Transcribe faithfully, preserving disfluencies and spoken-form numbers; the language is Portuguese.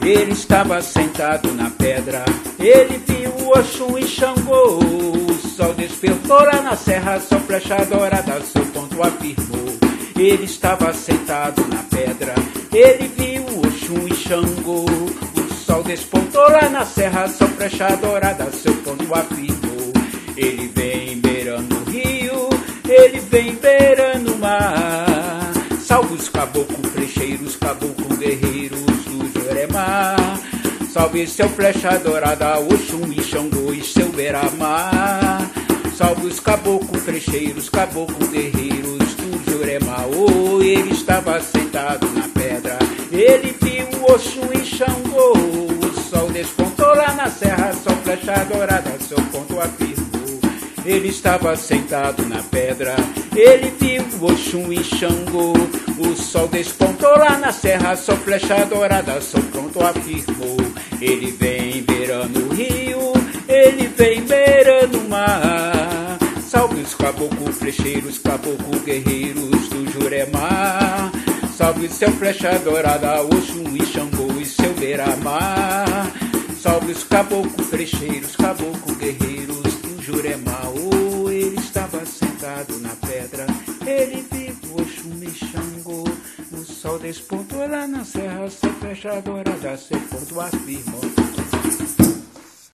Ele estava sentado na pedra, ele viu o Oxum e Xangô. O sol despertou lá na serra, sua flecha dourada seu ponto afirmou. Ele estava sentado na pedra, ele viu o Oxum e Xangô. O sol despontou lá na serra, sua flecha dourada seu ponto afirmou. Ele vem beirando o rio, ele vem beirando o mar. Salve os caboclos flecheiros, caboclos guerreiros do Jurema. Salve seu flecha dourada, Oxum e Xangô e seu beira-mar. Salve os caboclos flecheiros, caboclos guerreiros do Jurema. Oh, ele estava sentado na pedra, ele viu o Oxum e Xangô. O sol despontou lá na serra, sua flecha dourada seu ponto afirmou. Ele estava sentado na pedra, ele viu o Oxum e Xangô. O sol despontou lá na serra, sua flecha dourada seu ponto afirmou. Ele vem beirando o rio, ele vem beirando o mar. Salve os caboclos flecheiros, caboclos guerreiros do Jurema. Salve seu flecha dourada, Oxum e Xangô e seu beira-mar. Salve os caboclos flecheiros, caboclos guerreiros do Jurema. Oh, ele estava sentado na pedra, ele viu o Oxum e Xangô. O sol despontou lá na serra, sua flecha dourada seu ponto afirmou.